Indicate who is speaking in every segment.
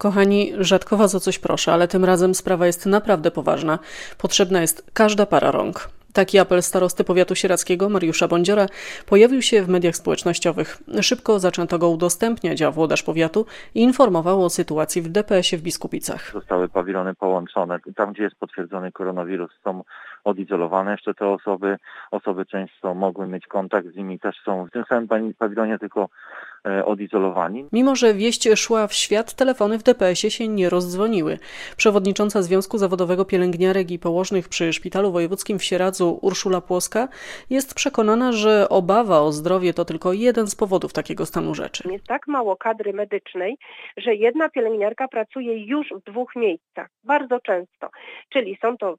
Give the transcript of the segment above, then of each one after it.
Speaker 1: Kochani, rzadko was o coś proszę, ale tym razem sprawa jest naprawdę poważna. Potrzebna jest każda para rąk. Taki apel starosty powiatu sieradzkiego Mariusza Bądziora pojawił się w mediach społecznościowych. Szybko zaczęto go udostępniać, a włodarz powiatu informował o sytuacji w DPS-ie w Biskupicach.
Speaker 2: Zostały pawilony połączone. Tam, gdzie jest potwierdzony koronawirus, są odizolowane jeszcze te osoby często mogły mieć kontakt z nimi, też są w tym samym pawilonie, tylko odizolowani.
Speaker 1: Mimo że wieść szła w świat, telefony w DPS-ie się nie rozdzwoniły. Przewodnicząca Związku Zawodowego Pielęgniarek i Położnych przy Szpitalu Wojewódzkim w Sieradzu Urszula Płoska jest przekonana, że obawa o zdrowie to tylko jeden z powodów takiego stanu rzeczy.
Speaker 3: Jest tak mało kadry medycznej, że jedna pielęgniarka pracuje już w 2 miejscach, bardzo często. Czyli są to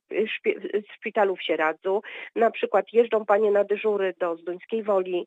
Speaker 3: w szpitalu w Sieradzu, na przykład jeżdżą panie na dyżury do Zduńskiej Woli,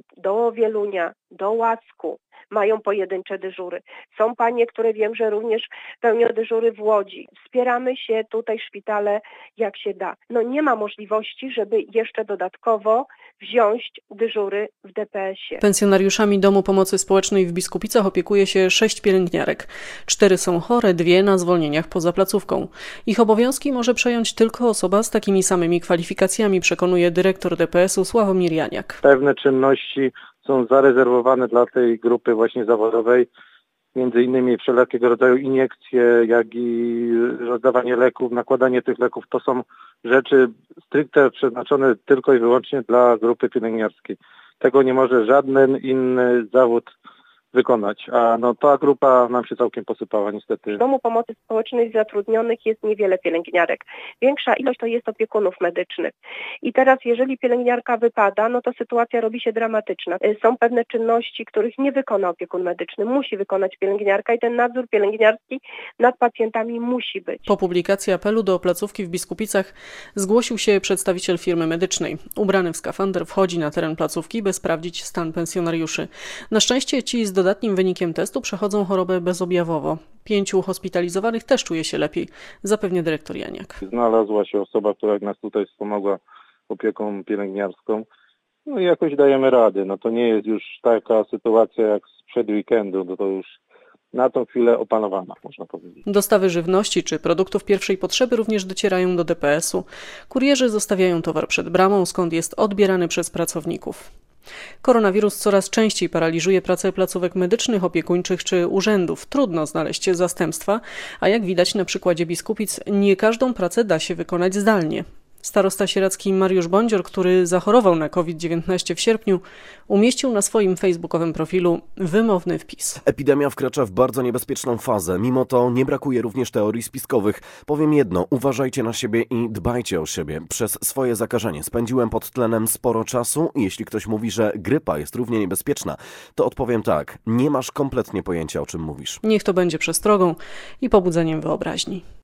Speaker 3: do Wielunia, do Łasku, mają pojedyncze dyżury. Są panie, które wiem, że również pełnią dyżury w Łodzi. Wspieramy się tutaj szpitale jak się da. Nie ma możliwości, żeby jeszcze dodatkowo wziąć dyżury w DPS-ie.
Speaker 1: Pensjonariuszami Domu Pomocy Społecznej w Biskupicach opiekuje się 6 pielęgniarek. 4 są chore, 2 na zwolnieniach poza placówką. Ich obowiązki może przejąć tylko osoba z takimi samymi kwalifikacjami, przekonuje dyrektor DPS-u Sławomir Janiak.
Speaker 4: Pewne czynności są zarezerwowane dla tej grupy właśnie zawodowej, między innymi wszelkiego rodzaju iniekcje, jak i rozdawanie leków, nakładanie tych leków. To są rzeczy stricte przeznaczone tylko i wyłącznie dla grupy pielęgniarskiej. Tego nie może żaden inny zawód wykonać, a ta grupa nam się całkiem posypała niestety.
Speaker 3: W Domu Pomocy Społecznej zatrudnionych jest niewiele pielęgniarek. Większa ilość to jest opiekunów medycznych. I teraz jeżeli pielęgniarka wypada, to sytuacja robi się dramatyczna. Są pewne czynności, których nie wykona opiekun medyczny. Musi wykonać pielęgniarka i ten nadzór pielęgniarski nad pacjentami musi być.
Speaker 1: Po publikacji apelu do placówki w Biskupicach zgłosił się przedstawiciel firmy medycznej. Ubrany w skafander wchodzi na teren placówki, by sprawdzić stan pensjonariuszy. Na szczęście ci z dodatnim wynikiem testu przechodzą chorobę bezobjawowo. 5 hospitalizowanych też czuje się lepiej, zapewnia dyrektor Janiak.
Speaker 4: Znalazła się osoba, która nas tutaj wspomogła opieką pielęgniarską. I jakoś dajemy radę. To nie jest już taka sytuacja jak sprzed weekendu, to już na tą chwilę opanowana, można powiedzieć.
Speaker 1: Dostawy żywności czy produktów pierwszej potrzeby również docierają do DPS-u. Kurierzy zostawiają towar przed bramą, skąd jest odbierany przez pracowników. Koronawirus coraz częściej paraliżuje pracę placówek medycznych, opiekuńczych czy urzędów. Trudno znaleźć zastępstwa, a jak widać na przykładzie Biskupic, nie każdą pracę da się wykonać zdalnie. Starosta sieradzki Mariusz Bądzior, który zachorował na COVID-19 w sierpniu, umieścił na swoim facebookowym profilu wymowny wpis.
Speaker 5: Epidemia wkracza w bardzo niebezpieczną fazę. Mimo to nie brakuje również teorii spiskowych. Powiem jedno, uważajcie na siebie i dbajcie o siebie. Przez swoje zakażenie spędziłem pod tlenem sporo czasu. Jeśli ktoś mówi, że grypa jest równie niebezpieczna, to odpowiem tak, nie masz kompletnie pojęcia, o czym mówisz.
Speaker 1: Niech to będzie przestrogą i pobudzeniem wyobraźni.